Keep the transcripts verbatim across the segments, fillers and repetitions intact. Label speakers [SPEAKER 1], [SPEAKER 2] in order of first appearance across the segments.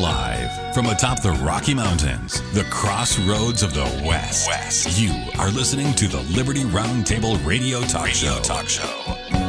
[SPEAKER 1] Live from atop the Rocky Mountains, the crossroads of the West. West. You are listening to the Liberty Roundtable Radio Talk Radio Show. Talk Show.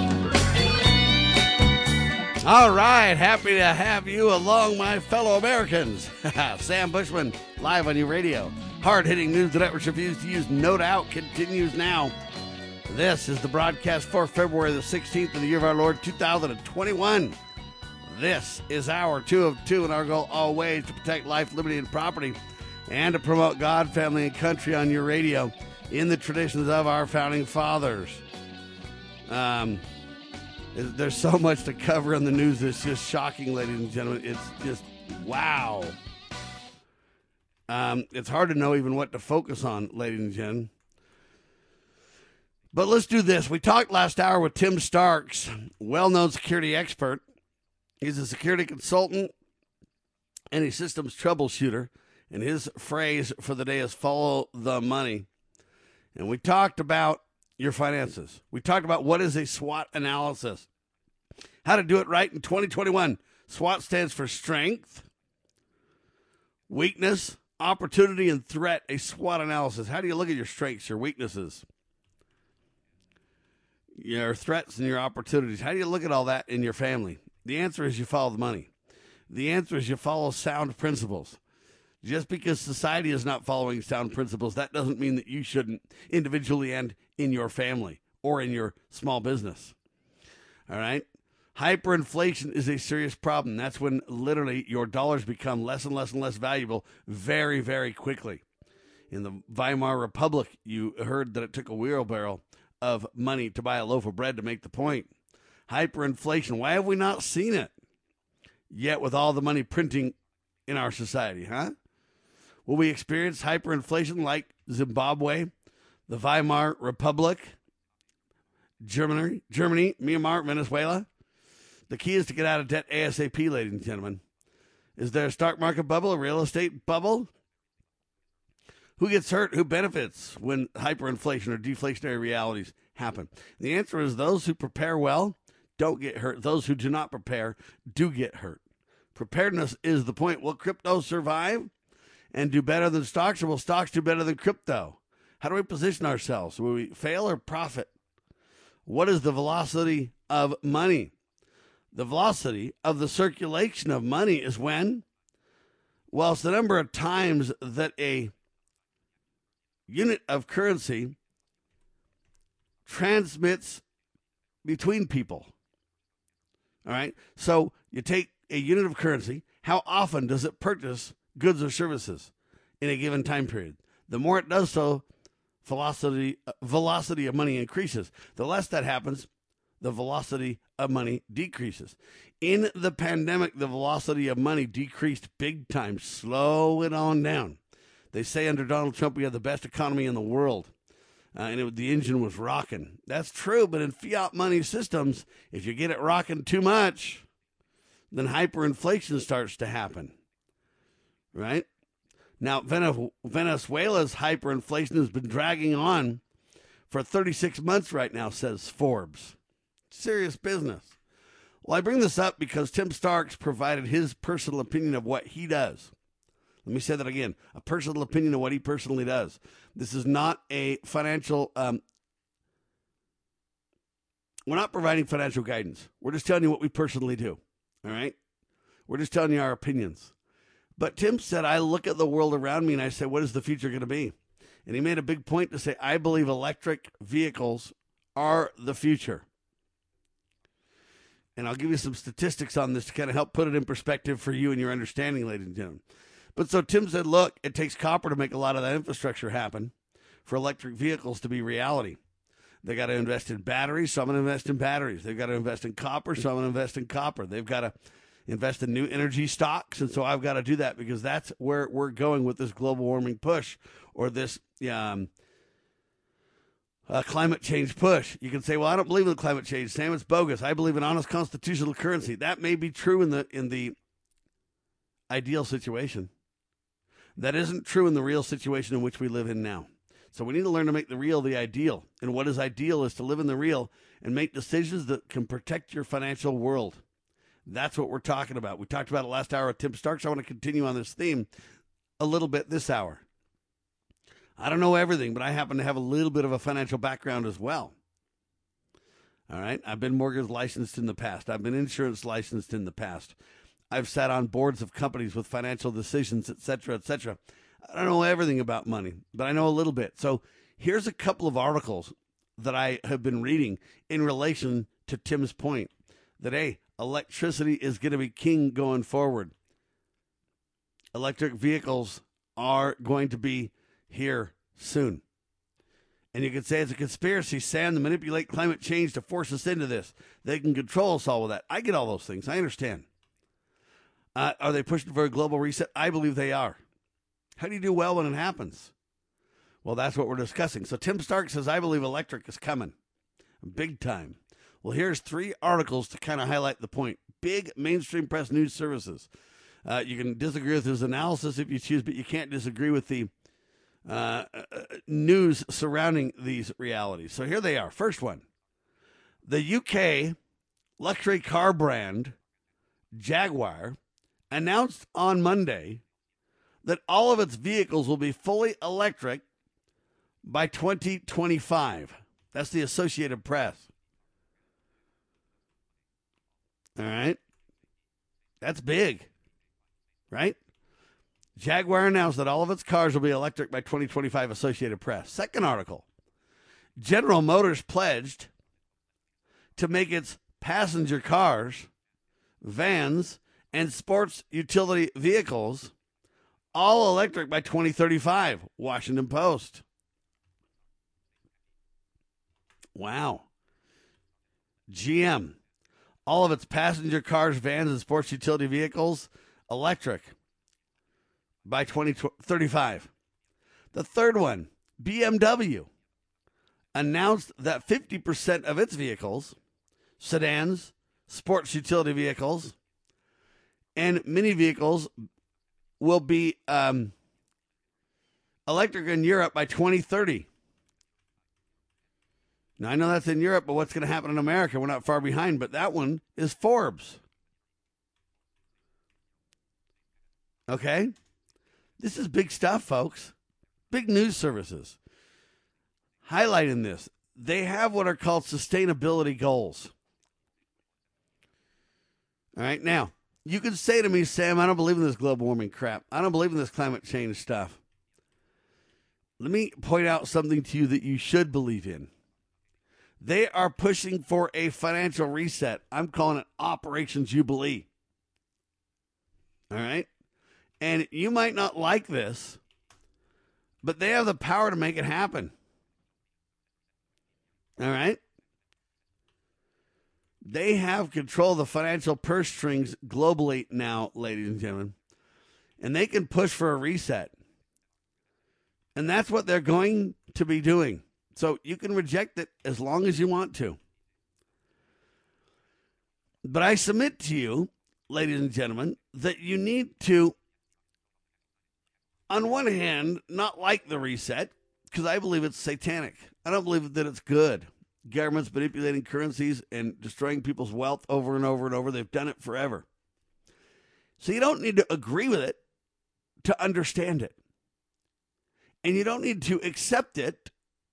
[SPEAKER 2] All right, happy to have you along, my fellow Americans. Sam Bushman, live on your radio. Hard-hitting news the networks refuse to use, no doubt, continues now. This is the broadcast for February the sixteenth of the year of our Lord, two thousand twenty-one. This is hour two of two, and our goal always to protect life, liberty, and property, and to promote God, family, and country on your radio in the traditions of our founding fathers. Um, there's so much to cover in the news that's just shocking, ladies and gentlemen. It's just, wow. Um, it's hard to know even what to focus on, ladies and gentlemen. But let's do this. We talked last hour with Tim Starks, well-known security expert. He's a security consultant and a systems troubleshooter, and his phrase for the day is follow the money. And we talked about your finances. We talked about what is a SWOT analysis, how to do it right in twenty twenty-one. SWOT stands for strength, weakness, opportunity, and threat. A SWOT analysis. How do you look at your strengths, your weaknesses, your threats, and your opportunities? How do you look at all that in your family? The answer is you follow the money. The answer is you follow sound principles. Just because society is not following sound principles, that doesn't mean that you shouldn't individually and in your family or in your small business. All right? Hyperinflation is a serious problem. That's when literally your dollars become less and less and less valuable very, very quickly. In the Weimar Republic, you heard that it took a wheelbarrow of money to buy a loaf of bread to make the point. Hyperinflation. Why have we not seen it yet with all the money printing in our society, huh? Will we experience hyperinflation like Zimbabwe, the Weimar Republic, Germany, Germany, Myanmar, Venezuela? The key is to get out of debt ASAP, ladies and gentlemen. Is there a stock market bubble, a real estate bubble? Who gets hurt? Who benefits when hyperinflation or deflationary realities happen? The answer is those who prepare well don't get hurt. Those who do not prepare do get hurt. Preparedness is the point. Will crypto survive and do better than stocks, or will stocks do better than crypto? How do we position ourselves? Will we fail or profit? What is the velocity of money? The velocity of the circulation of money is when? Well, it's the number of times that a unit of currency transmits between people. All right. So you take a unit of currency. How often does it purchase goods or services in a given time period? The more it does so, velocity uh, velocity of money increases. The less that happens, the velocity of money decreases. In the pandemic, the velocity of money decreased big time. Slow it on down. They say under Donald Trump we have the best economy in the world. Uh, and it, the engine was rocking. That's true, but in fiat money systems, if you get it rocking too much, then hyperinflation starts to happen, right? Now, Venezuela's hyperinflation has been dragging on for thirty-six months right now, says Forbes. Serious business. Well, I bring this up because Tim Starks provided his personal opinion of what he does. Let me say that again. A personal opinion of what he personally does. This is not a financial, um, we're not providing financial guidance. We're just telling you what we personally do. All right? We're just telling you our opinions. But Tim said, I look at the world around me and I say, what is the future going to be? And he made a big point to say, I believe electric vehicles are the future. And I'll give you some statistics on this to kind of help put it in perspective for you and your understanding, ladies and gentlemen. But so Tim said, look, it takes copper to make a lot of that infrastructure happen for electric vehicles to be reality. They got to invest in batteries, so I'm going to invest in batteries. They've got to invest in copper, so I'm going to invest in copper. They've got to invest in new energy stocks, and so I've got to do that because that's where we're going with this global warming push or this um, uh, climate change push. You can say, well, I don't believe in climate change, Sam. It's bogus. I believe in honest constitutional currency. That may be true in the in the ideal situation. That isn't true in the real situation in which we live in now. So we need to learn to make the real the ideal. And what is ideal is to live in the real and make decisions that can protect your financial world. That's what we're talking about. We talked about it last hour with Tim Starks. I want to continue on this theme a little bit this hour. I don't know everything, but I happen to have a little bit of a financial background as well. All right. I've been mortgage licensed in the past. I've been insurance licensed in the past. I've sat on boards of companies with financial decisions, et cetera, et cetera. I don't know everything about money, but I know a little bit. So here's a couple of articles that I have been reading in relation to Tim's point that, hey, electricity is going to be king going forward. Electric vehicles are going to be here soon. And you could say it's a conspiracy, Sam, to manipulate climate change to force us into this. They can control us all with that. I get all those things. I understand. Uh, are they pushing for a global reset? I believe they are. How do you do well when it happens? Well, that's what we're discussing. So Tim Stark says, I believe electric is coming. Big time. Well, here's three articles to kind of highlight the point. Big mainstream press news services. Uh, you can disagree with his analysis if you choose, but you can't disagree with the uh, uh, news surrounding these realities. So here they are. First one. The U K luxury car brand Jaguar announced on Monday that all of its vehicles will be fully electric by twenty twenty-five. That's the Associated Press. All right. That's big, right? Jaguar announced that all of its cars will be electric by twenty twenty-five, Associated Press. Second article. General Motors pledged to make its passenger cars, vans, and sports utility vehicles all electric by twenty thirty-five, Washington Post. Wow. G M, all of its passenger cars, vans, and sports utility vehicles electric by twenty thirty-five. The third one, B M W, announced that fifty percent of its vehicles, sedans, sports utility vehicles, and mini vehicles will be um, electric in Europe by twenty thirty. Now, I know that's in Europe, but what's going to happen in America? We're not far behind, but that one is Forbes. Okay? This is big stuff, folks. Big news services. Highlighting this, they have what are called sustainability goals. All right, now, you can say to me, Sam, I don't believe in this global warming crap. I don't believe in this climate change stuff. Let me point out something to you that you should believe in. They are pushing for a financial reset. I'm calling it Operation Jubilee. All right? And you might not like this, but they have the power to make it happen. All right? They have control of the financial purse strings globally now, ladies and gentlemen. And they can push for a reset. And that's what they're going to be doing. So you can reject it as long as you want to. But I submit to you, ladies and gentlemen, that you need to, on one hand, not like the reset, because I believe it's satanic. I don't believe that it's good. Governments manipulating currencies and destroying people's wealth over and over and over. They've done it forever. So you don't need to agree with it to understand it. And you don't need to accept it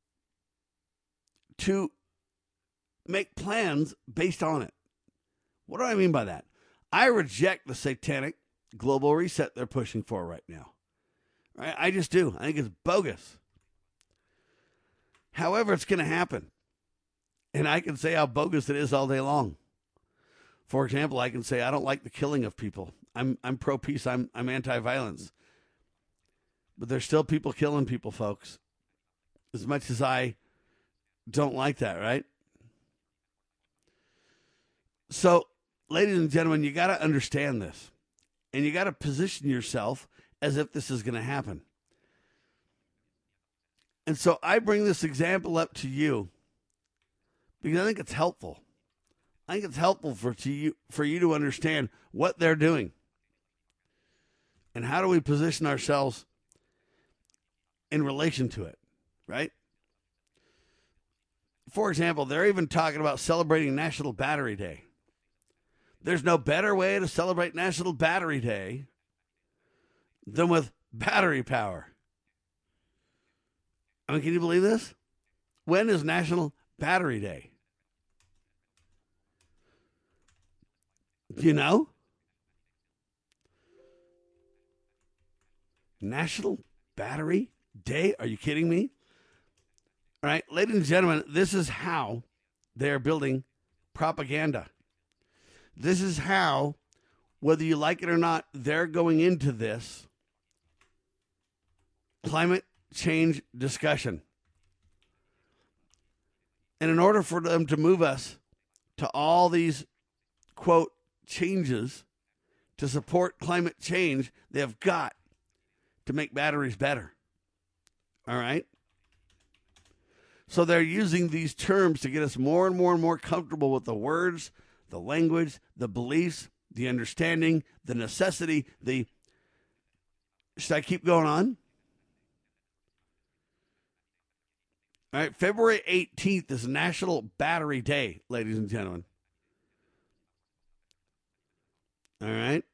[SPEAKER 2] to make plans based on it. What do I mean by that? I reject the satanic global reset they're pushing for right now. Right? I just do. I think it's bogus. However, it's going to happen. And I can say how bogus it is all day long. For example, I can say I don't like the killing of people. I'm I'm pro-peace. I'm I'm anti-violence. But there's still people killing people, folks. As much as I don't like that, right? So, ladies and gentlemen, you got to understand this. And you got to position yourself as if this is going to happen. And so I bring this example up to you because I think it's helpful. I think it's helpful for to you for you to understand what they're doing. And how do we position ourselves in relation to it, right? For example, they're even talking about celebrating National Battery Day. There's no better way to celebrate National Battery Day than with battery power. I mean, can you believe this? When is National Battery Day? Do you know? National Battery Day? Are you kidding me? All right, ladies and gentlemen, this is how they're building propaganda. This is how, whether you like it or not, they're going into this climate change discussion. And in order for them to move us to all these, quote, changes to support climate change, they have got to make batteries better. All right? So they're using these terms to get us more and more and more comfortable with the words, the language, the beliefs, the understanding, the necessity, the... Should I keep going on? All right, February eighteenth is National Battery Day, ladies and gentlemen. All right.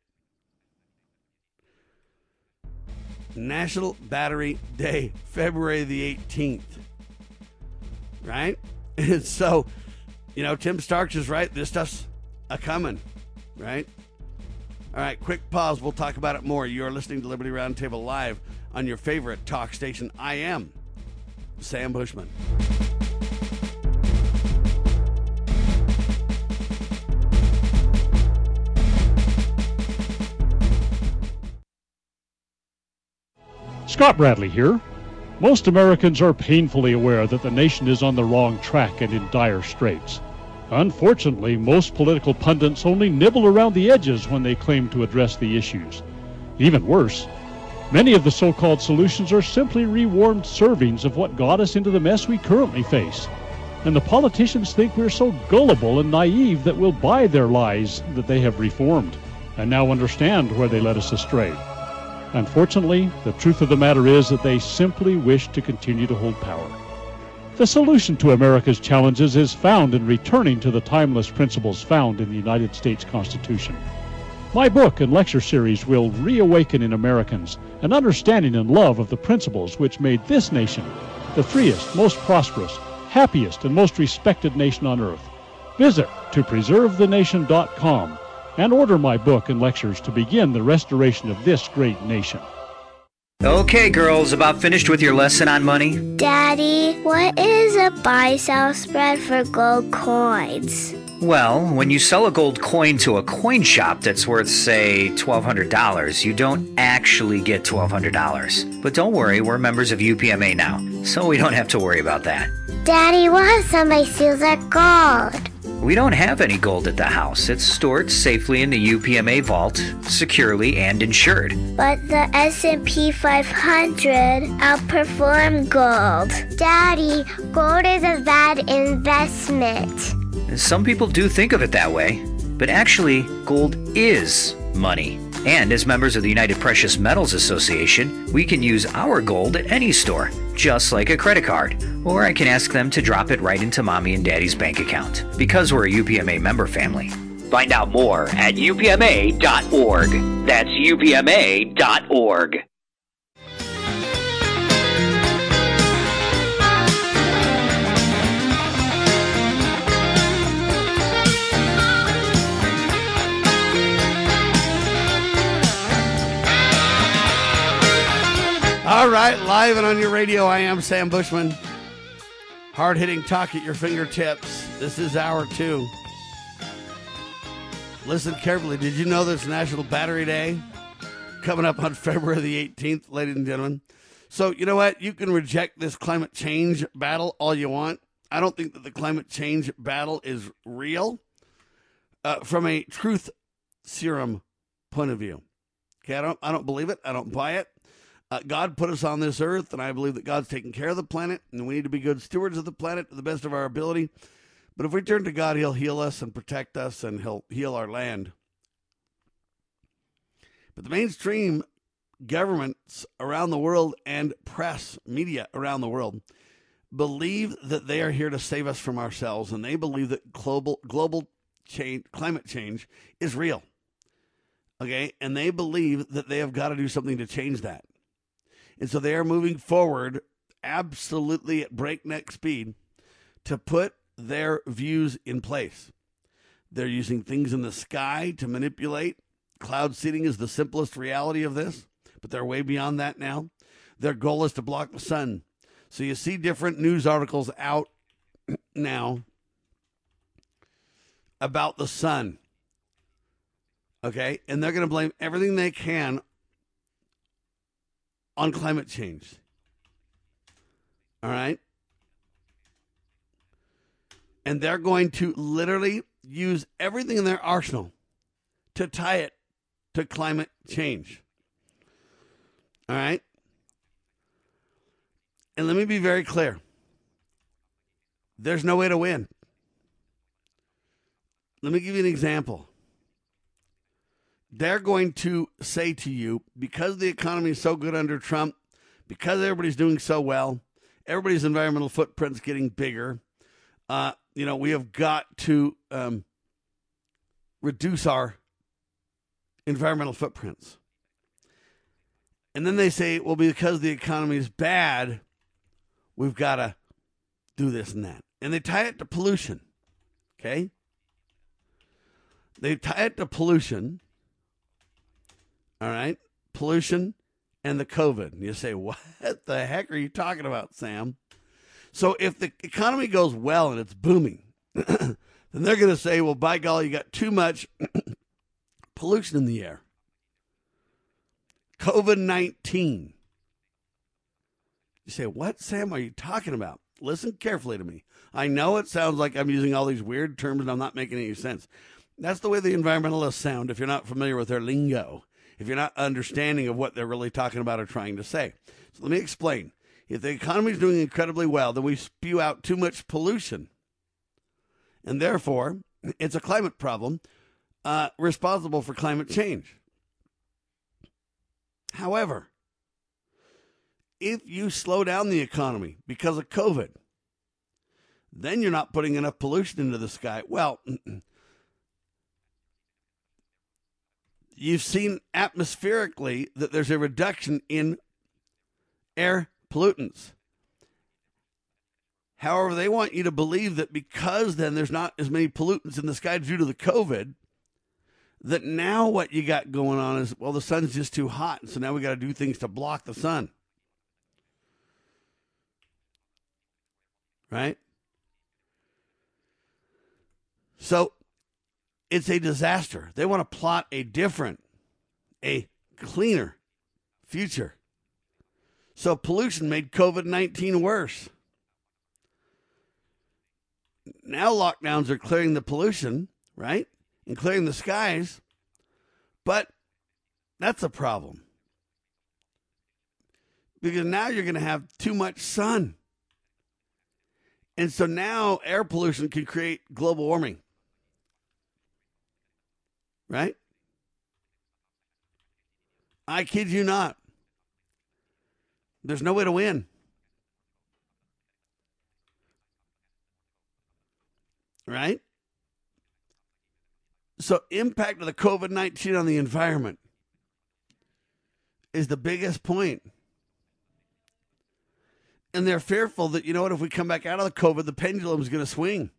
[SPEAKER 2] National Battery Day, February the eighteenth. Right? And so, you know, Tim Starks is right. This stuff's a-coming. Right? All right, quick pause. We'll talk about it more. You're listening to Liberty Roundtable Live on your favorite talk station. I am Sam Bushman.
[SPEAKER 3] Scott Bradley here. Most Americans are painfully aware that the nation is on the wrong track and in dire straits. Unfortunately, most political pundits only nibble around the edges when they claim to address the issues. Even worse, many of the so-called solutions are simply rewarmed servings of what got us into the mess we currently face. And the politicians think we're so gullible and naive that we'll buy their lies that they have reformed and now understand where they led us astray. Unfortunately, the truth of the matter is that they simply wish to continue to hold power. The solution to America's challenges is found in returning to the timeless principles found in the United States Constitution. My book and lecture series will reawaken in Americans an understanding and love of the principles which made this nation the freest, most prosperous, happiest, and most respected nation on earth. Visit to preserve the nation dot com and order my book and lectures to begin the restoration of this great nation.
[SPEAKER 4] Okay, girls, about finished with your lesson on money?
[SPEAKER 5] Daddy, what is a buy-sell spread for gold coins?
[SPEAKER 4] Well, when you sell a gold coin to a coin shop that's worth, say, twelve hundred dollars, you don't actually get twelve hundred dollars. But don't worry, we're members of U P M A now, so we don't have to worry about that.
[SPEAKER 5] Daddy, what if somebody steals our gold?
[SPEAKER 4] We don't have any gold at the house. It's stored safely in the U P M A vault, securely and insured.
[SPEAKER 5] But the S and P five hundred outperformed gold. Daddy, gold is a bad investment.
[SPEAKER 4] Some people do think of it that way, but actually, gold is money. And as members of the United Precious Metals Association, we can use our gold at any store, just like a credit card. Or I can ask them to drop it right into Mommy and Daddy's bank account, because we're a U P M A member family. Find out more at U P M A dot org. That's U P M A dot org.
[SPEAKER 2] All right, live and on your radio, I am Sam Bushman. Hard-hitting talk at your fingertips. This is hour two. Listen carefully. Did you know there's National Battery Day coming up on February the eighteenth, ladies and gentlemen? So, you know what? You can reject this climate change battle all you want. I don't think that the climate change battle is real uh, from a truth serum point of view. Okay, I don't, I don't believe it. I don't buy it. Uh, God put us on this earth, and I believe that God's taking care of the planet, and we need to be good stewards of the planet to the best of our ability. But if we turn to God, he'll heal us and protect us, and he'll heal our land. But the mainstream governments around the world and press, media around the world, believe that they are here to save us from ourselves, and they believe that global global change, climate change is real. Okay, and they believe that they have got to do something to change that. And so they are moving forward absolutely at breakneck speed to put their views in place. They're using things in the sky to manipulate. Cloud seeding is the simplest reality of this, but they're way beyond that now. Their goal is to block the sun. So you see different news articles out now about the sun. Okay? And they're going to blame everything they can on climate change. All right? And they're going to literally use everything in their arsenal to tie it to climate change. All right? And let me be very clear. There's no way to win. Let me give you an example. They're going to say to you, because the economy is so good under Trump, because everybody's doing so well, everybody's environmental footprint's getting bigger, uh, you know, we have got to um, reduce our environmental footprints. And then they say, well, because the economy is bad, we've got to do this and that. And they tie it to pollution, okay? They tie it to pollution, all right? Pollution and the COVID. And you say, what the heck are you talking about, Sam? So if the economy goes well and it's booming, then they're going to say, well, by golly, you got too much pollution in the air. COVID nineteen. You say, what, Sam, are you talking about? Listen carefully to me. I know it sounds like I'm using all these weird terms and I'm not making any sense. That's the way the environmentalists sound if you're not familiar with their lingo, if you're not understanding of what they're really talking about or trying to say. So let me explain. If the economy is doing incredibly well, then we spew out too much pollution. And therefore, it's a climate problem uh, responsible for climate change. However, if you slow down the economy because of COVID, then you're not putting enough pollution into the sky. Well, you've seen atmospherically that there's a reduction in air pollutants. However, they want you to believe that because then there's not as many pollutants in the sky due to the COVID, that now what you got going on is, well, the sun's just too hot, so now we got to do things to block the sun. Right? So it's a disaster. They want to plot a different, a cleaner future. So pollution made COVID nineteen worse. Now lockdowns are clearing the pollution, right? And clearing the skies. But that's a problem. Because now you're going to have too much sun. And so now air pollution can create global warming. Right? I kid you not. There's no way to win. Right? So impact of the COVID nineteen on the environment is the biggest point. And they're fearful that, you know what, if we come back out of the COVID, the pendulum is going to swing.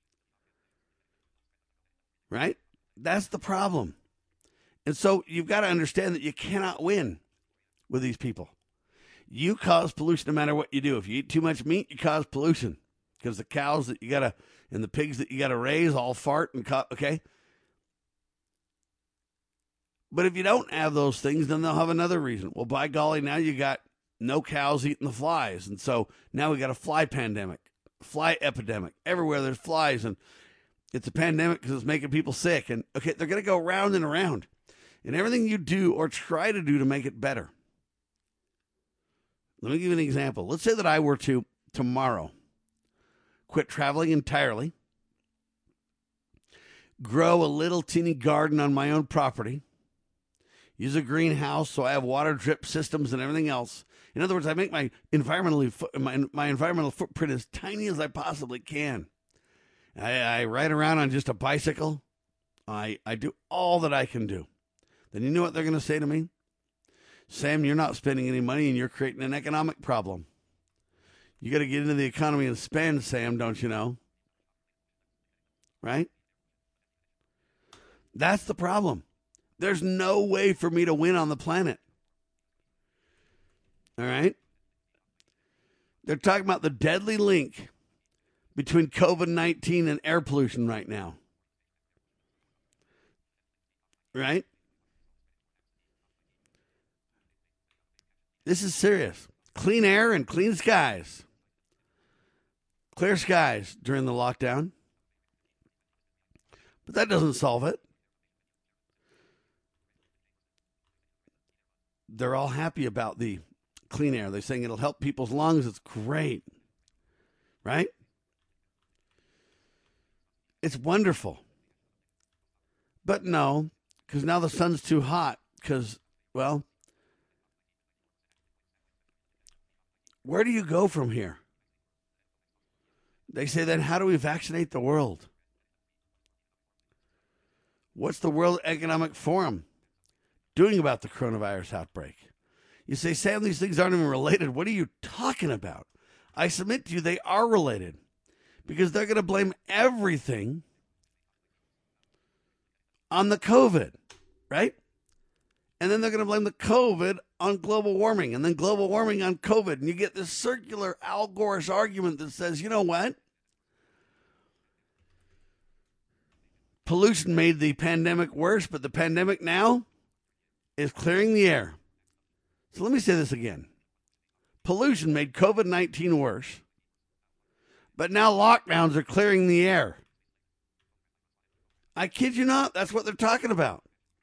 [SPEAKER 2] Right? That's the problem. And so you've got to understand that you cannot win with these people. You cause pollution no matter what you do. If you eat too much meat, you cause pollution. Because the cows that you got to, and the pigs that you got to raise all fart and, co- okay? But if you don't have those things, then they'll have another reason. Well, by golly, now you got no cows eating the flies. And so now we got a fly pandemic, fly epidemic. Everywhere there's flies, and it's a pandemic because it's making people sick. And, okay, they're going to go round and around. And everything you do or try to do to make it better. Let me give you an example. Let's say that I were to, tomorrow, quit traveling entirely, grow a little teeny garden on my own property, use a greenhouse so I have water drip systems and everything else. In other words, I make my environmentally my, my environmental footprint as tiny as I possibly can. I, I ride around on just a bicycle. I, I do all that I can do. Then you know what they're going to say to me? Sam, you're not spending any money and you're creating an economic problem. You got to get into the economy and spend, Sam, don't you know? Right? That's the problem. There's no way for me to win on the planet. All right? They're talking about the deadly link between covid nineteen and air pollution right now. Right? This is serious. Clean air and clean skies. Clear skies during the lockdown. But that doesn't solve it. They're all happy about the clean air. They're saying it'll help people's lungs. It's great. Right? It's wonderful. But no, because now the sun's too hot. Because, well, where do you go from here? They say, then how do we vaccinate the world? What's the World Economic Forum doing about the coronavirus outbreak? You say, Sam, these things aren't even related. What are you talking about? I submit to you they are related because they're going to blame everything on the COVID, right? And then they're going to blame the COVID on global warming and then global warming on COVID. And you get this circular Al Gore-ish argument that says, you know what? Pollution made the pandemic worse, but the pandemic now is clearing the air. So let me say this again. Pollution made covid nineteen worse, but now lockdowns are clearing the air. I kid you not, that's what they're talking about.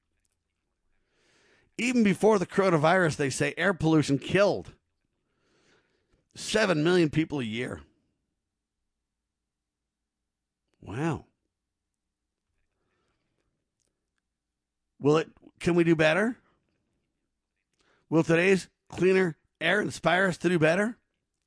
[SPEAKER 2] Even before the coronavirus, they say air pollution killed seven million people a year. Wow. Will it, can we do better? Will today's cleaner air inspire us to do better?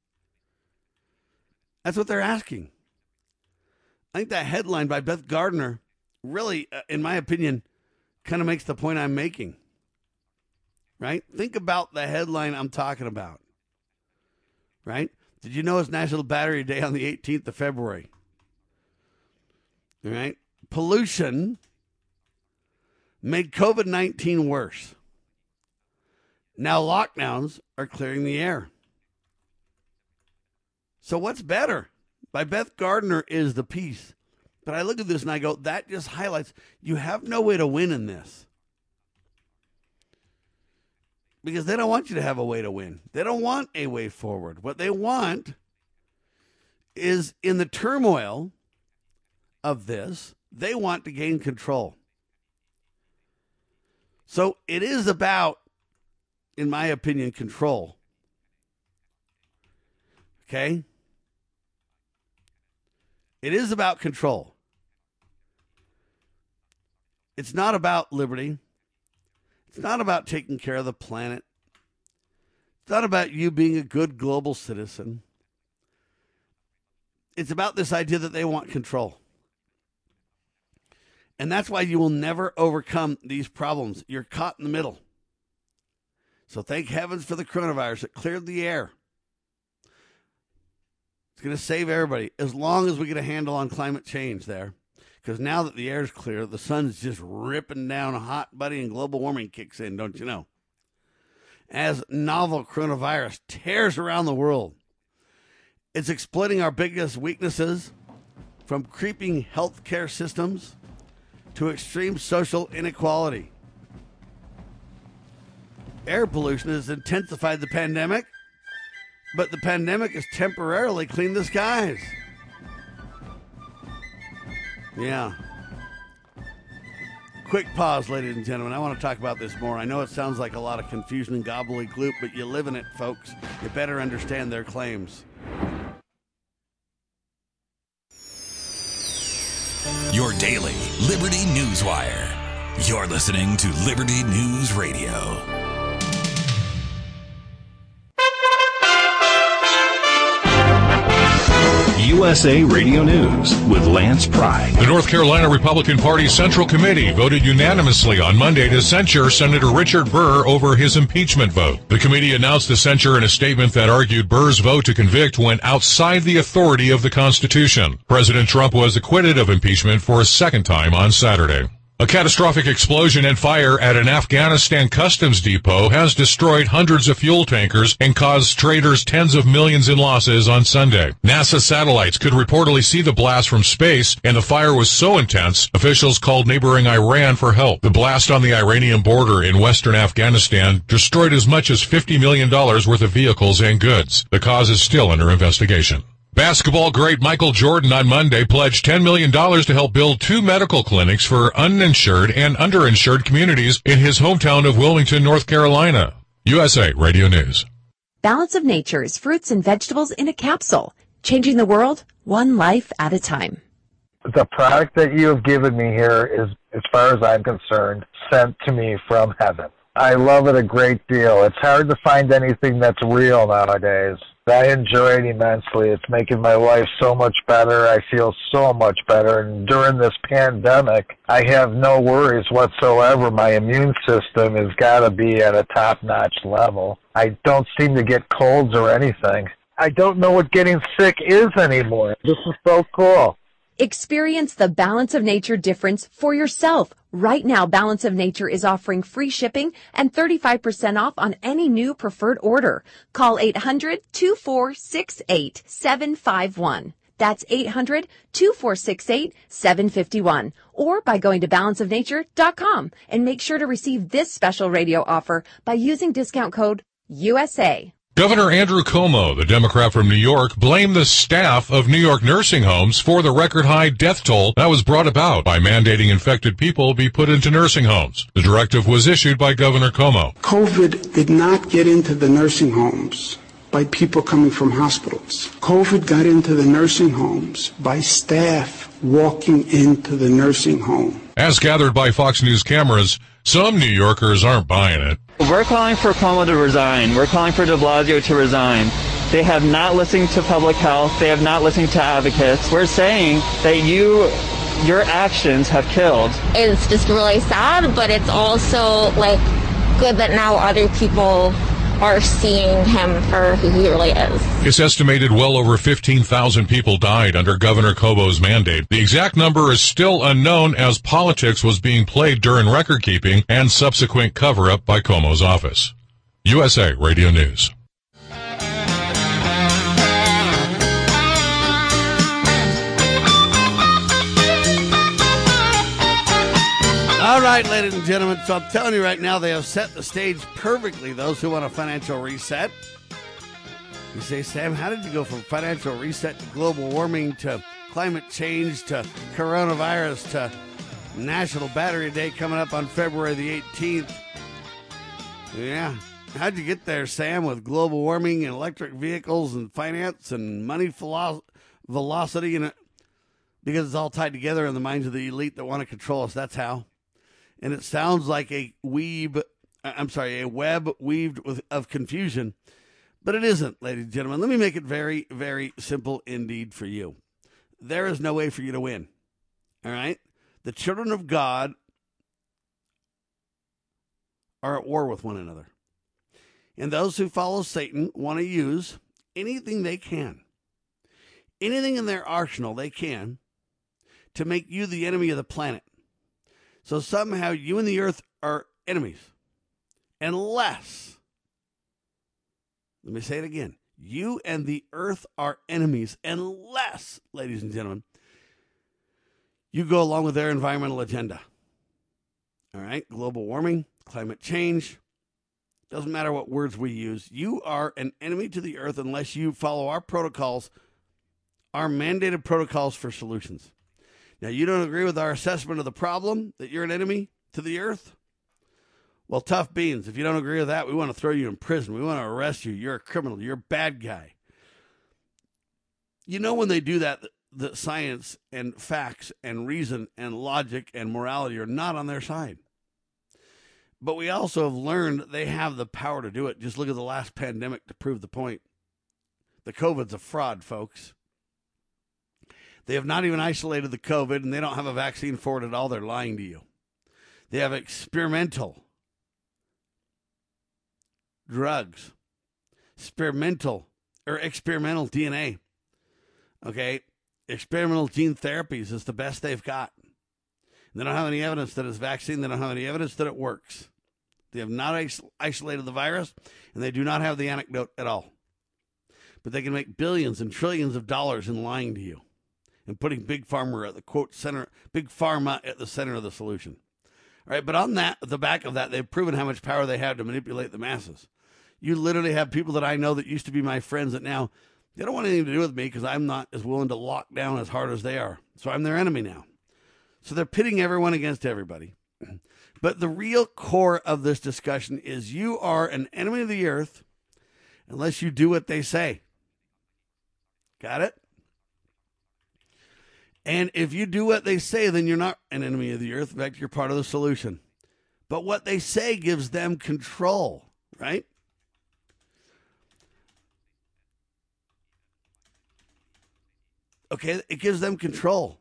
[SPEAKER 2] That's what they're asking. I think that headline by Beth Gardner really, uh, in my opinion, kind of makes the point I'm making. Right? Think about the headline I'm talking about. Right? Did you know it's National Battery Day on the eighteenth of February? All right? Pollution made covid nineteen worse. Now lockdowns are clearing the air. So what's better? By Beth Gardner is the piece. But I look at this and I go, that just highlights you have no way to win in this. Because they don't want you to have a way to win. They don't want a way forward. What they want is, in the turmoil of this, they want to gain control. So it is about, in my opinion, control. Okay? It is about control. It's not about liberty. It's not about taking care of the planet. It's not about you being a good global citizen. It's about this idea that they want control. And that's why you will never overcome these problems. You're caught in the middle. So thank heavens for the coronavirus. It cleared the air. It's going to save everybody as long as we get a handle on climate change there. Because now that the air is clear, the sun's just ripping down hot, buddy, and global warming kicks in, don't you know? As novel coronavirus tears around the world, it's exploiting our biggest weaknesses, from creeping healthcare systems to extreme social inequality. Air pollution has intensified the pandemic, but the pandemic has temporarily cleaned the skies. Yeah. Quick pause, ladies and gentlemen. I want to talk about this more. I know it sounds like a lot of confusion and gobbledygook, but you live in it, folks. You better understand their claims.
[SPEAKER 1] Your daily Liberty News Wire. You're listening to Liberty News Radio.
[SPEAKER 6] U S A Radio News with Lance Pry.
[SPEAKER 7] The North Carolina Republican Party Central Committee voted unanimously on Monday to censure Senator Richard Burr over his impeachment vote. The committee announced the censure in a statement that argued Burr's vote to convict went outside the authority of the Constitution. President Trump was acquitted of impeachment for a second time on Saturday. A catastrophic explosion and fire at an Afghanistan customs depot has destroyed hundreds of fuel tankers and caused traders tens of millions in losses on Sunday. NASA satellites could reportedly see the blast from space, and the fire was so intense, officials called neighboring Iran for help. The blast on the Iranian border in western Afghanistan destroyed as much as fifty million dollars worth of vehicles and goods. The cause is still under investigation. Basketball great Michael Jordan on Monday pledged ten million dollars to help build two medical clinics for uninsured and underinsured communities in his hometown of Wilmington, North Carolina. U S A Radio News.
[SPEAKER 8] Balance of Nature's fruits and vegetables in a capsule, changing the world one life at a time.
[SPEAKER 9] The product that you have given me here is, as far as I'm concerned, sent to me from heaven. I love it a great deal. It's hard to find anything that's real nowadays. I enjoy it immensely. It's making my life so much better. I feel so much better. And during this pandemic, I have no worries whatsoever. My immune system has got to be at a top-notch level. I don't seem to get colds or anything. I don't know what getting sick is anymore. This is so cool.
[SPEAKER 8] Experience the Balance of Nature difference for yourself. Right now, Balance of Nature is offering free shipping and thirty-five percent off on any new preferred order. Call eight hundred, two four six eight, seven five one. That's eight hundred, two four six eight, seven five one. Or by going to balance of nature dot com and make sure to receive this special radio offer by using discount code U S A.
[SPEAKER 7] Governor Andrew Cuomo, the Democrat from New York, blamed the staff of New York nursing homes for the record-high death toll that was brought about by mandating infected people be put into nursing homes. The directive was issued by Governor Cuomo.
[SPEAKER 10] COVID did not get into the nursing homes by people coming from hospitals. COVID got into the nursing homes by staff walking into the nursing home.
[SPEAKER 7] As gathered by Fox News cameras, some New Yorkers aren't buying it.
[SPEAKER 11] We're calling for Cuomo to resign. We're calling for de Blasio to resign. They have not listened to public health. They have not listened to advocates. We're saying that you, your actions have killed.
[SPEAKER 12] It's just really sad, but it's also like good that now other people are seeing him for who he really is.
[SPEAKER 7] It's estimated well over fifteen thousand people died under Governor Cuomo's mandate. The exact number is still unknown as politics was being played during record-keeping and subsequent cover-up by Cuomo's office. U S A Radio News.
[SPEAKER 2] All right, ladies and gentlemen, so I'm telling you right now, they have set the stage perfectly, those who want a financial reset. You say, Sam, how did you go from financial reset to global warming to climate change to coronavirus to National Battery Day coming up on February the eighteenth? Yeah. How'd you get there, Sam, with global warming and electric vehicles and finance and money philo- velocity? And because it's all tied together in the minds of the elite that want to control us. That's how. And it sounds like a weeb, I'm sorry, a web weaved with of confusion, but it isn't, ladies and gentlemen. Let me make it very, very simple indeed for you. There is no way for you to win, all right? The children of God are at war with one another. And those who follow Satan want to use anything they can, anything in their arsenal they can, to make you the enemy of the planet. So somehow you and the earth are enemies. Unless, let me say it again, you and the earth are enemies unless, ladies and gentlemen, you go along with their environmental agenda. All right? Global warming, climate change, doesn't matter what words we use. You are an enemy to the earth unless you follow our protocols, our mandated protocols for solutions. Now, you don't agree with our assessment of the problem, that you're an enemy to the earth? Well, tough beans. If you don't agree with that, we want to throw you in prison. We want to arrest you. You're a criminal. You're a bad guy. You know when they do that, the science and facts and reason and logic and morality are not on their side. But we also have learned they have the power to do it. Just look at the last pandemic to prove the point. The COVID's a fraud, folks. They have not even isolated the COVID, and they don't have a vaccine for it at all. They're lying to you. They have experimental drugs, experimental or experimental D N A. Okay, experimental gene therapies is the best they've got. They don't have any evidence that it's vaccine. They don't have any evidence that it works. They have not is- isolated the virus, and they do not have the antidote at all. But they can make billions and trillions of dollars in lying to you and putting big pharma at the quote center, big pharma at the center of the solution. All right, but on that, at the back of that, they've proven how much power they have to manipulate the masses. You literally have people that I know that used to be my friends that now they don't want anything to do with me because I'm not as willing to lock down as hard as they are. So I'm their enemy now. So they're pitting everyone against everybody. But the real core of this discussion is you are an enemy of the earth unless you do what they say. Got it? And if you do what they say, then you're not an enemy of the earth. In fact, you're part of the solution. But what they say gives them control, right? Okay, it gives them control.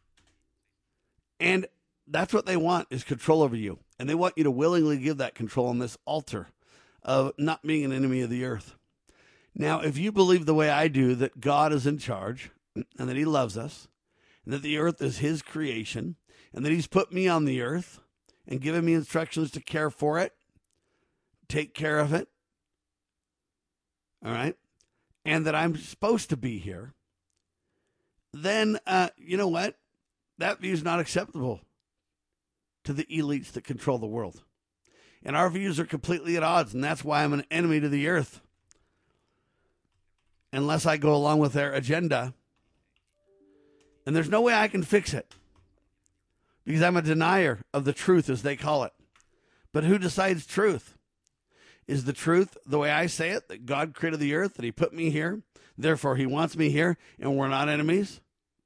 [SPEAKER 2] And that's what they want, is control over you. And they want you to willingly give that control on this altar of not being an enemy of the earth. Now, if you believe the way I do, that God is in charge and that he loves us, and that the earth is his creation, and that he's put me on the earth and given me instructions to care for it, take care of it, all right, and that I'm supposed to be here, then, uh, you know what? That view is not acceptable to the elites that control the world. And our views are completely at odds, and that's why I'm an enemy to the earth. Unless I go along with their agenda. And there's no way I can fix it. Because I'm a denier of the truth, as they call it. But who decides truth? Is the truth the way I say it, that God created the earth, that he put me here, therefore he wants me here, and we're not enemies?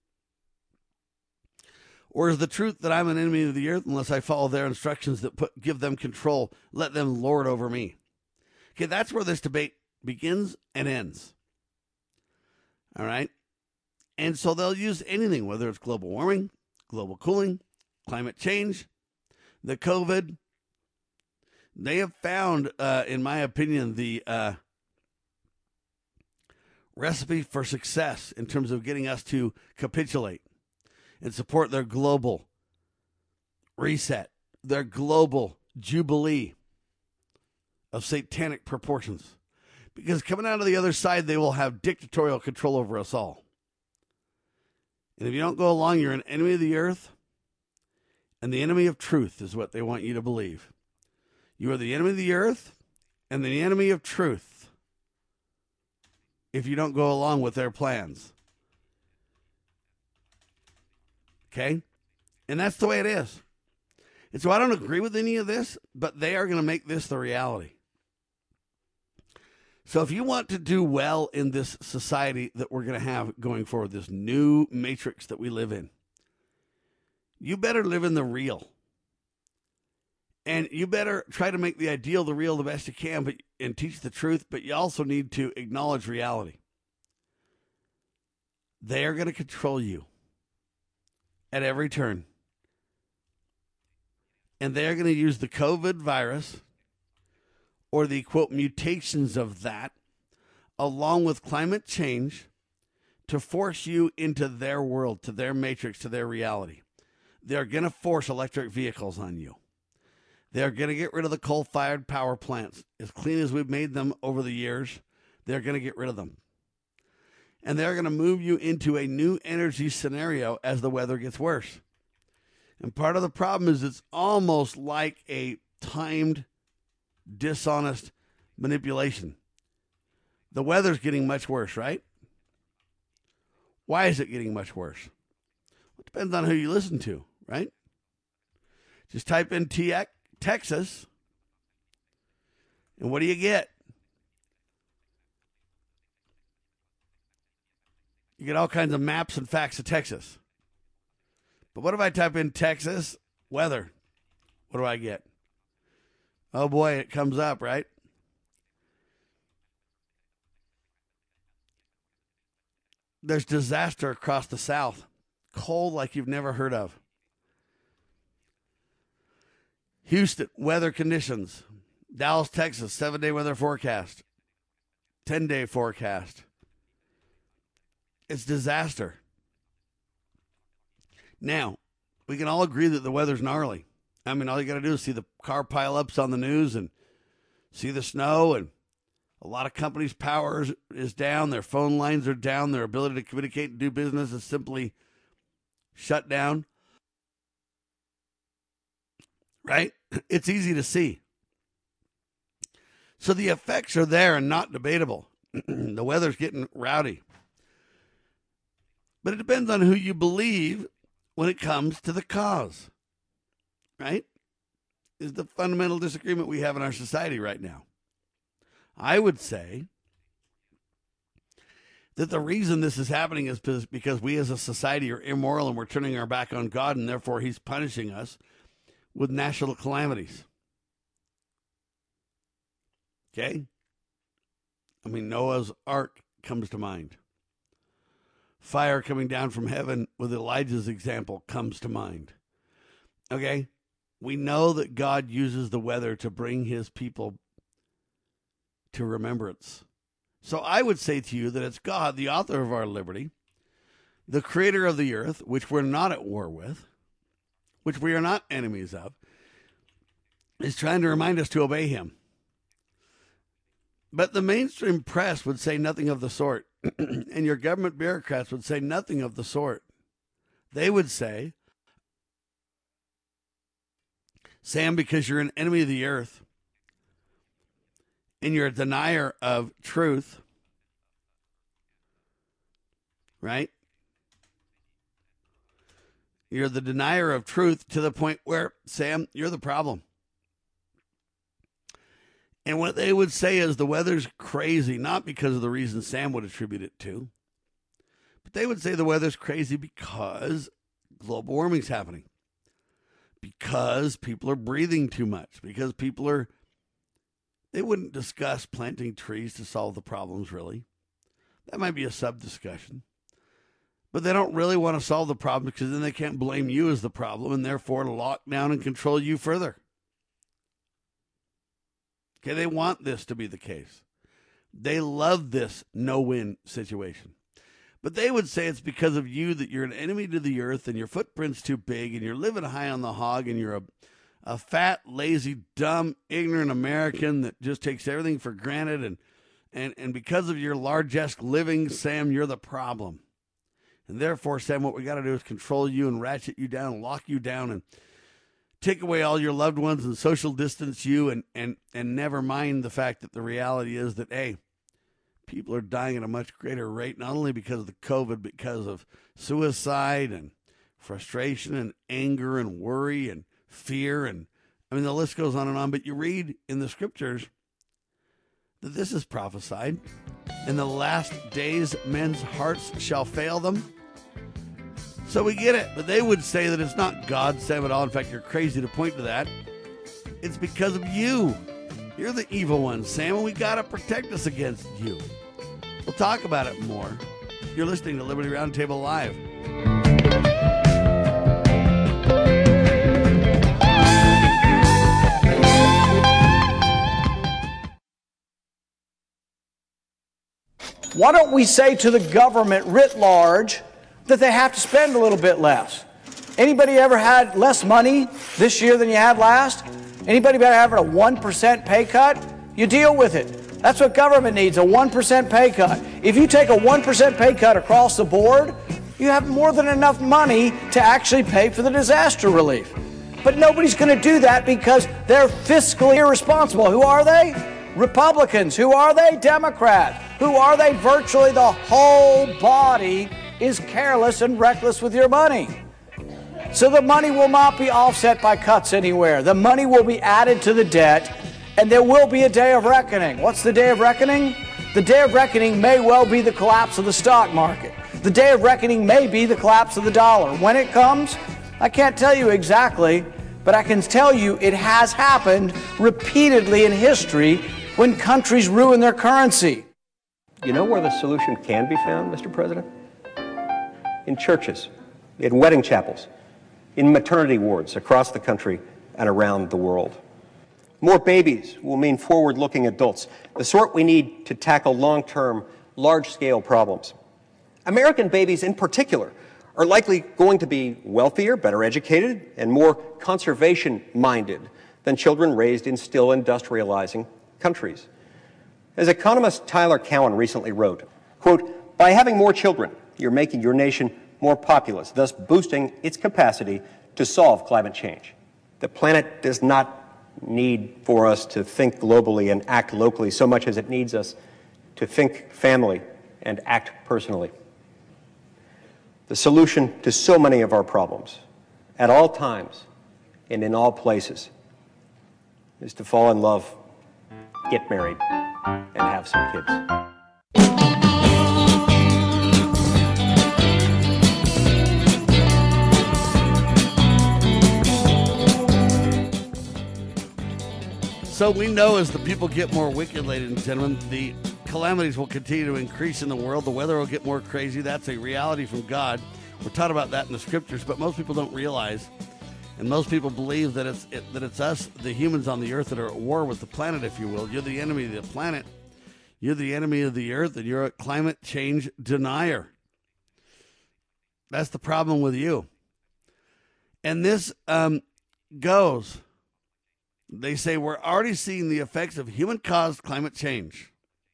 [SPEAKER 2] Or is the truth that I'm an enemy of the earth unless I follow their instructions that put give them control, let them lord over me? Okay, that's where this debate begins and ends. All right? And so they'll use anything, whether it's global warming, global cooling, climate change, the COVID. They have found, uh, in my opinion, the uh, recipe for success in terms of getting us to capitulate and support their global reset, their global jubilee of satanic proportions. Because coming out of the other side, they will have dictatorial control over us all. And if you don't go along, you're an enemy of the earth, and the enemy of truth is what they want you to believe. You are the enemy of the earth and the enemy of truth if you don't go along with their plans. Okay? And that's the way it is. And so I don't agree with any of this, but they are going to make this the reality. So if you want to do well in this society that we're going to have going forward, this new matrix that we live in, you better live in the real. And you better try to make the ideal the real the best you can, but and teach the truth, but you also need to acknowledge reality. They are going to control you at every turn. And they're going to use the COVID virus or the, quote, mutations of that, along with climate change, to force you into their world, to their matrix, to their reality. They're going to force electric vehicles on you. They're going to get rid of the coal-fired power plants. As clean as we've made them over the years, they're going to get rid of them. And they're going to move you into a new energy scenario as the weather gets worse. And part of the problem is it's almost like a timed, dishonest manipulation. The weather's getting much worse, right? Why is it getting much worse? It depends on who you listen to, right? Just type in T X, Texas, and what do you get? You get all kinds of maps and facts of Texas. But what if I type in Texas weather? What do I get? Oh boy, it comes up, right? There's disaster across the South. Cold like you've never heard of. Houston, weather conditions. Dallas, Texas, seven-day weather forecast. ten-day forecast. It's disaster. Now, we can all agree that the weather's gnarly. I mean, all you got to do is see the car pileups on the news and see the snow, and a lot of companies' power is, is down. Their phone lines are down. Their ability to communicate and do business is simply shut down. Right? It's easy to see. So the effects are there and not debatable. The weather's getting rowdy. But it depends on who you believe when it comes to the cause. Right? Is the fundamental disagreement we have in our society right now. I would say that the reason this is happening is because we as a society are immoral and we're turning our back on God, and therefore he's punishing us with national calamities. Okay? I mean, Noah's Ark comes to mind. Fire coming down from heaven with Elijah's example comes to mind. Okay? We know that God uses the weather to bring his people to remembrance. So I would say to you that it's God, the author of our liberty, the creator of the earth, which we're not at war with, which we are not enemies of, is trying to remind us to obey him. But the mainstream press would say nothing of the sort, and your government bureaucrats would say nothing of the sort. They would say, Sam, because you're an enemy of the earth, and you're a denier of truth, right? You're the denier of truth to the point where, Sam, you're the problem. And what they would say is the weather's crazy, not because of the reason Sam would attribute it to, but they would say the weather's crazy because global warming's happening, because people are breathing too much, because people are, they wouldn't discuss planting trees to solve the problems, really. That might be a sub-discussion. But they don't really want to solve the problem because then they can't blame you as the problem and therefore lock down and control you further. Okay, they want this to be the case. They love this no-win situation. But they would say it's because of you that you're an enemy to the earth and your footprint's too big and you're living high on the hog and you're a, a fat, lazy, dumb, ignorant American that just takes everything for granted. And, and, and because of your largesse living, Sam, you're the problem. And therefore, Sam, what we got to do is control you and ratchet you down and lock you down and take away all your loved ones and social distance you and, and, and never mind the fact that the reality is that, hey, people are dying at a much greater rate, not only because of the COVID, but because of suicide and frustration and anger and worry and fear. And I mean, the list goes on and on. But you read in the scriptures that this is prophesied. In the last days, men's hearts shall fail them. So we get it, but they would say that it's not God, Sam, at all. In fact, you're crazy to point to that. It's because of you. You're the evil one, Sam, and we got to protect us against you. We'll talk about it more. You're listening to Liberty Roundtable Live.
[SPEAKER 13] Why don't we say to the government writ large that they have to spend a little bit less? Anybody ever had less money this year than you had last? Anybody ever having a one percent pay cut? You deal with it. That's what government needs, a one percent pay cut. If you take a one percent pay cut across the board, you have more than enough money to actually pay for the disaster relief. But nobody's going to do that because they're fiscally irresponsible. Who are they? Republicans. Who are they? Democrats. Who are they? Virtually the whole body is careless and reckless with your money. So the money will not be offset by cuts anywhere. The money will be added to the debt, and there will be a day of reckoning. What's the day of reckoning? The day of reckoning may well be the collapse of the stock market. The day of reckoning may be the collapse of the dollar. When it comes, I can't tell you exactly, but I can tell you it has happened repeatedly in history when countries ruin their currency.
[SPEAKER 14] You know where the solution can be found, Mister President? In churches. in wedding chapels, in maternity wards across the country and around the world. More babies will mean forward-looking adults, the sort we need to tackle long-term, large-scale problems. American babies in particular are likely going to be wealthier, better educated, and more conservation-minded than children raised in still industrializing countries. As economist Tyler Cowen recently wrote, quote, "By having more children, you're making your nation more populous, thus boosting its capacity to solve climate change. The planet does not need for us to think globally and act locally so much as it needs us to think family and act personally. The solution to so many of our problems, at all times and in all places, is to fall in love, get married, and have some kids."
[SPEAKER 2] So we know as the people get more wicked, ladies and gentlemen, the calamities will continue to increase in the world. The weather will get more crazy. That's a reality from God. We're taught about that in the scriptures, but most people don't realize, and most people believe that it's it, that it's us, the humans on the earth, that are at war with the planet, if you will. You're the enemy of the planet. You're the enemy of the earth, and you're a climate change denier. That's the problem with you. And this um, goes... They say we're already seeing the effects of human-caused climate change.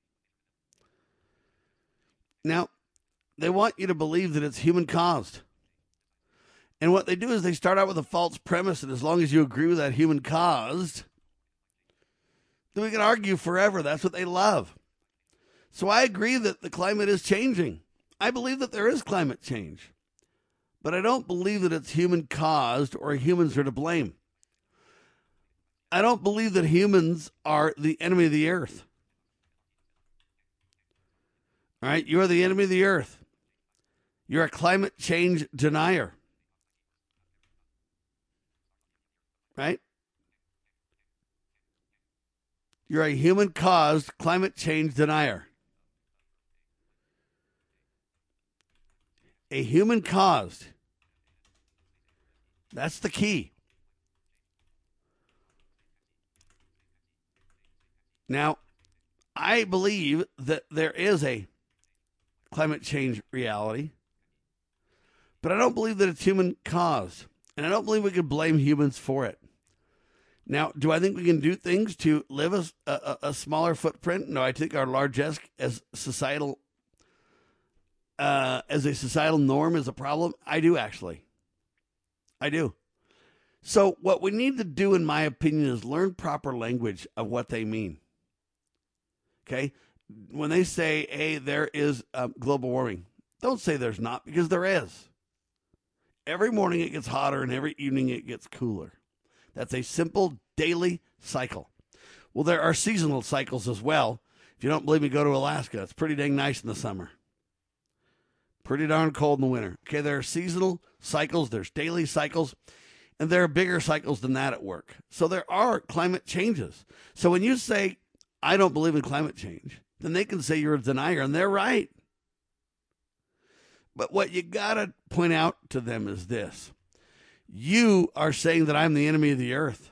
[SPEAKER 2] Now, they want you to believe that it's human-caused. And what they do is they start out with a false premise, and as long as you agree with that human-caused, then we can argue forever. That's what they love. So I agree that the climate is changing. I believe that there is climate change. But I don't believe that it's human-caused or humans are to blame. I don't believe that humans are the enemy of the earth. All right, you are the enemy of the earth. You're a climate change denier. Right? You're a human-caused climate change denier. A human-caused. That's the key. Now, I believe that there is a climate change reality, but I don't believe that it's human caused, and I don't believe we can blame humans for it. Now, do I think we can do things to live a, a, a smaller footprint? No, I think our largesse as societal, uh, as a societal norm is a problem. I do, actually. I do. So what we need to do, in my opinion, is learn proper language of what they mean. Okay, when they say, hey, there is uh, global warming, don't say there's not, because there is. Every morning it gets hotter and every evening it gets cooler. That's a simple daily cycle. Well, there are seasonal cycles as well. If you don't believe me, go to Alaska. It's pretty dang nice in the summer. Pretty darn cold in the winter. Okay, there are seasonal cycles, there's daily cycles, and there are bigger cycles than that at work. So there are climate changes. So when you say, I don't believe in climate change, then they can say you're a denier, and they're right. But what you got to point out to them is this. You are saying that I'm the enemy of the earth.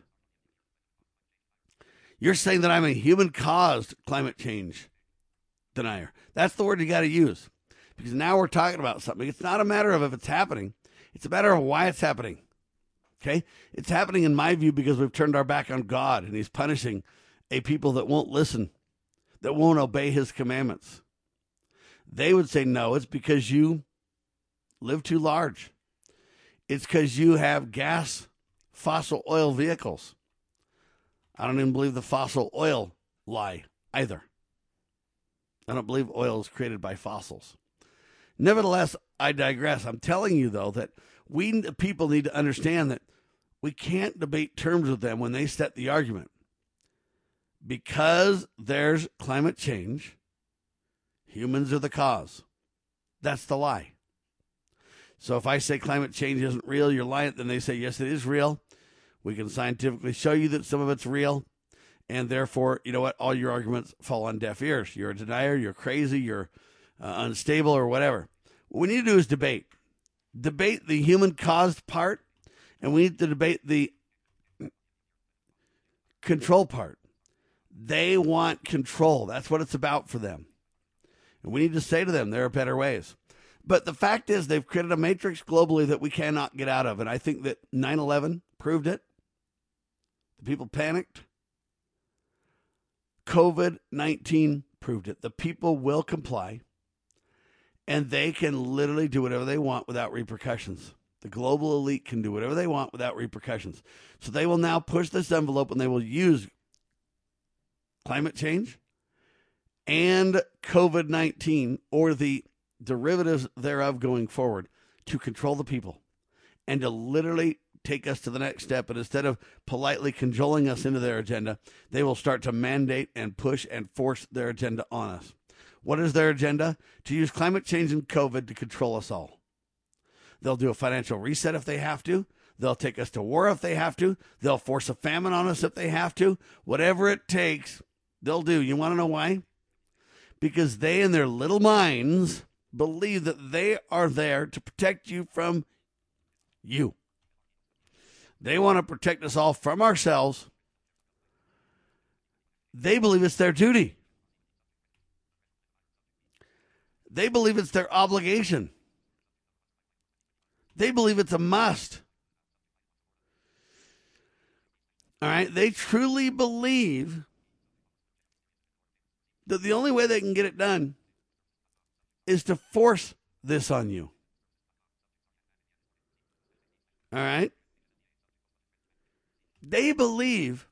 [SPEAKER 2] You're saying that I'm a human-caused climate change denier. That's the word you got to use, because now we're talking about something. It's not a matter of if it's happening. It's a matter of why it's happening. Okay? It's happening, in my view, because we've turned our back on God, and he's punishing a people that won't listen, that won't obey his commandments. They would say, no, it's because you live too large. It's because you have gas, fossil oil vehicles. I don't even believe the fossil oil lie either. I don't believe oil is created by fossils. Nevertheless, I digress. I'm telling you, though, that we the people need to understand that we can't debate terms with them when they set the argument. Because there's climate change, humans are the cause. That's the lie. So if I say climate change isn't real, you're lying, then they say, yes, it is real. We can scientifically show you that some of it's real. And therefore, you know what? All your arguments fall on deaf ears. You're a denier, you're crazy, you're uh, unstable, or whatever. What we need to do is debate. debate the human-caused part, and we need to debate the control part. They want control. That's what it's about for them. And we need to say to them, there are better ways. But the fact is, they've created a matrix globally that we cannot get out of. And I think that nine eleven proved it. The people panicked. COVID nineteen proved it. The people will comply. And they can literally do whatever they want without repercussions. The global elite can do whatever they want without repercussions. So they will now push this envelope, and they will use climate change and COVID nineteen, or the derivatives thereof going forward, to control the people and to literally take us to the next step. And instead of politely cajoling us into their agenda, they will start to mandate and push and force their agenda on us. What is their agenda? To use climate change and COVID to control us all. They'll do a financial reset if they have to. They'll take us to war if they have to. They'll force a famine on us if they have to. Whatever it takes, they'll do. You want to know why? Because they, in their little minds, believe that they are there to protect you from you. They want to protect us all from ourselves. They believe it's their duty. They believe it's their obligation. They believe it's a must. All right? They truly believe that the only way they can get it done is to force this on you. All right? They believe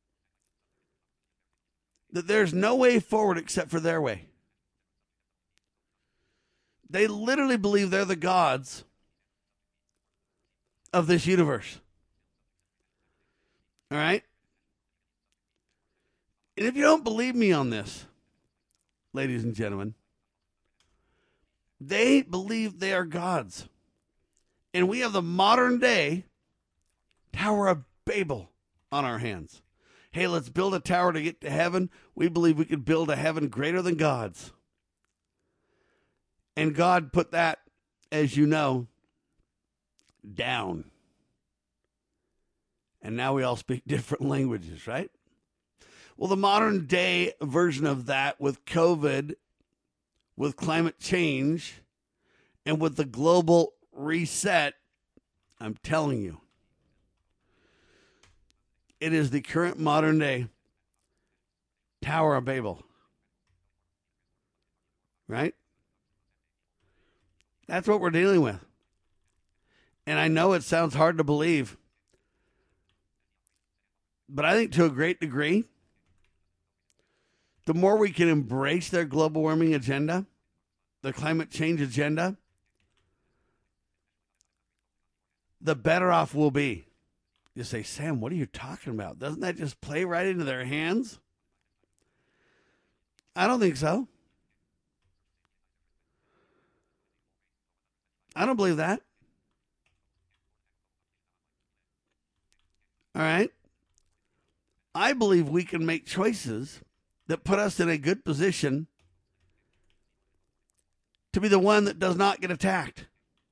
[SPEAKER 2] that there's no way forward except for their way. They literally believe they're the gods of this universe. All right? And if you don't believe me on this, ladies and gentlemen, they believe they are gods. And we have the modern day Tower of Babel on our hands. Hey, let's build a tower to get to heaven. We believe we could build a heaven greater than God's. And God put that, as you know, down. And now we all speak different languages, right? Well, the modern day version of that, with COVID, with climate change, and with the global reset, I'm telling you, it is the current modern day Tower of Babel. Right? That's what we're dealing with. And I know it sounds hard to believe, but I think to a great degree, the more we can embrace their global warming agenda, the climate change agenda, the better off we'll be. You say, Sam, what are you talking about? Doesn't that just play right into their hands? I don't think so. I don't believe that. All right? I believe we can make choices that put us in a good position to be the one that does not get attacked.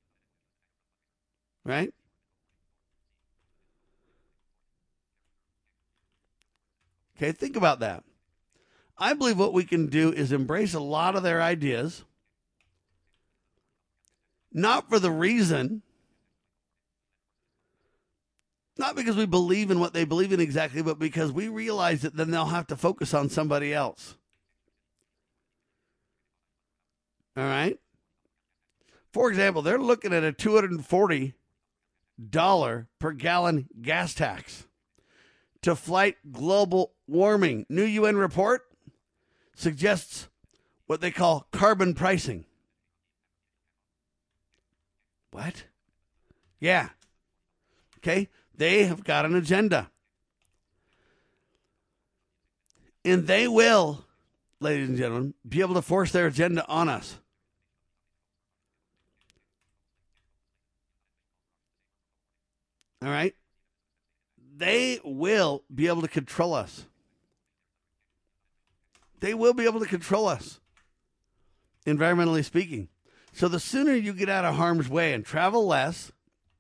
[SPEAKER 2] Right? Okay, think about that. I believe what we can do is embrace a lot of their ideas, not for the reason, not because we believe in what they believe in exactly, but because we realize that then they'll have to focus on somebody else. All right? For example, they're looking at a two hundred forty dollars per gallon gas tax to fight global warming. New U N report suggests what they call carbon pricing. What? Yeah. Okay. They have got an agenda. And they will, ladies and gentlemen, be able to force their agenda on us. All right? They will be able to control us. They will be able to control us, environmentally speaking. So the sooner you get out of harm's way and travel less,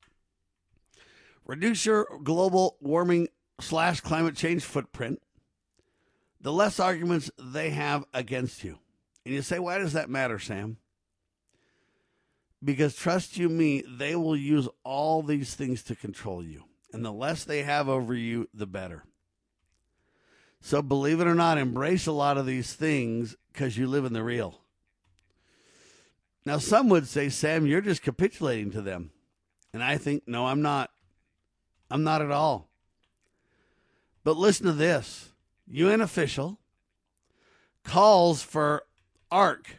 [SPEAKER 2] reduce your global warming slash climate change footprint, the less arguments they have against you. And you say, why does that matter, Sam? Because trust you me, they will use all these things to control you. And the less they have over you, the better. So believe it or not, embrace a lot of these things because you live in the real. Now, some would say, Sam, you're just capitulating to them. And I think, no, I'm not. I'm not at all. But listen to this. U N official calls for ARK,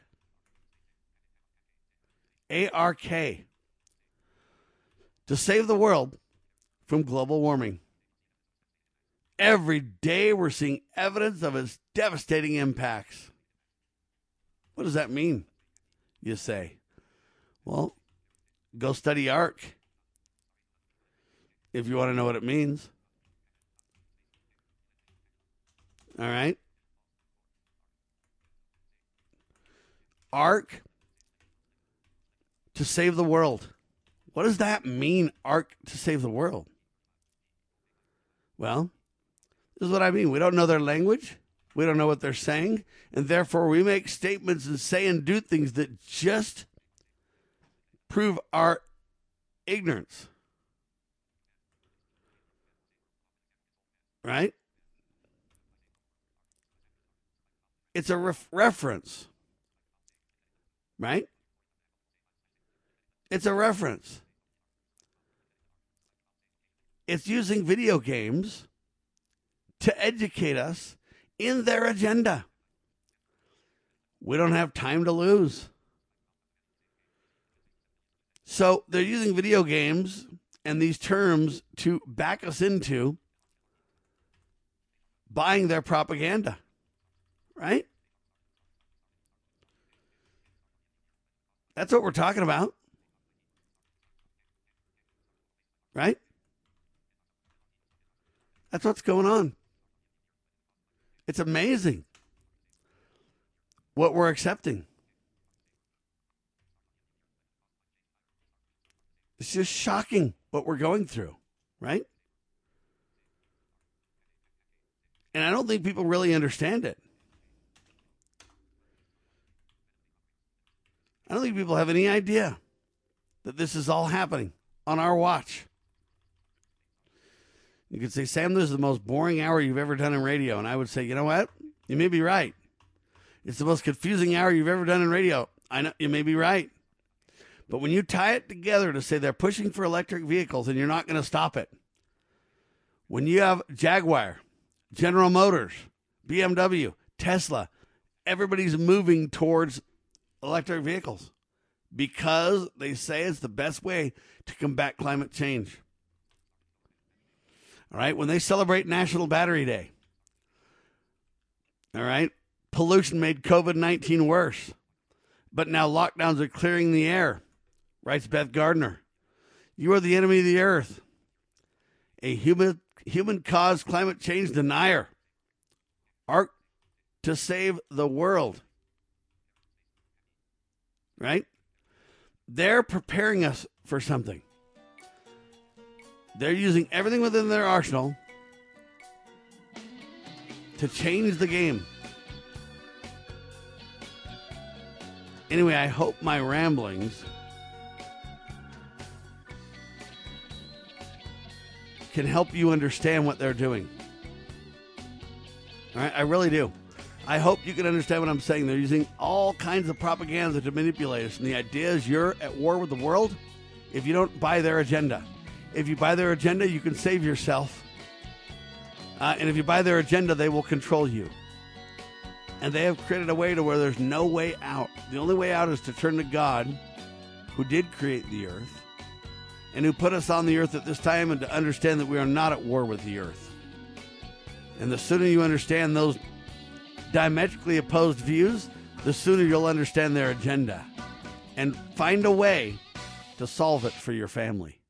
[SPEAKER 2] A R K, to save the world from global warming. Every day we're seeing evidence of its devastating impacts. What does that mean, you say? Well, go study ARK if you want to know what it means. All right? ARK to save the world. What does that mean, ARK to save the world? Well, this is what I mean. We don't know their language. We don't know what they're saying. And therefore, we make statements and say and do things that just prove our ignorance. Right? It's a ref- reference. Right? It's a reference. It's using video games to educate us in their agenda. We don't have time to lose. So they're using video games and these terms to back us into buying their propaganda, right? That's what we're talking about, right? That's what's going on. It's amazing what we're accepting. It's just shocking what we're going through, right? And I don't think people really understand it. I don't think people have any idea that this is all happening on our watch. You could say, Sam, this is the most boring hour you've ever done in radio. And I would say, you know what? You may be right. It's the most confusing hour you've ever done in radio. I know you may be right. But when you tie it together to say they're pushing for electric vehicles and you're not going to stop it. When you have Jaguar, General Motors, B M W, Tesla, everybody's moving towards electric vehicles because they say it's the best way to combat climate change. All right, when they celebrate National Battery Day, all right, pollution made COVID nineteen worse, but now lockdowns are clearing the air, writes Beth Gardner. You are the enemy of the earth, a human human-caused climate change denier. ARK to save the world, right? They're preparing us for something. They're using everything within their arsenal to change the game. Anyway, I hope my ramblings can help you understand what they're doing. All right, I really do. I hope you can understand what I'm saying. They're using all kinds of propaganda to manipulate us. And the idea is you're at war with the world if you don't buy their agenda. If you buy their agenda, you can save yourself. Uh, and if you buy their agenda, they will control you. And they have created a way to where there's no way out. The only way out is to turn to God, who did create the earth, and who put us on the earth at this time, and to understand that we are not at war with the earth. And the sooner you understand those diametrically opposed views, the sooner you'll understand their agenda and find a way to solve it for your family.